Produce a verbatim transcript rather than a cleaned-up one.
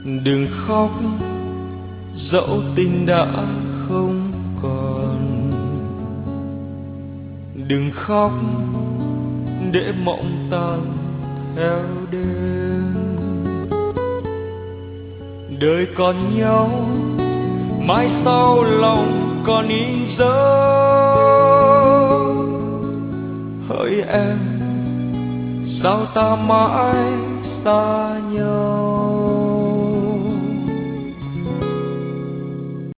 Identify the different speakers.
Speaker 1: Đừng khóc dẫu tình đã không còn, đừng khóc để mộng tan theo đêm. Đời còn nhau mai sau lòng còn in dấu. Hỡi em sao ta mãi xa nhau.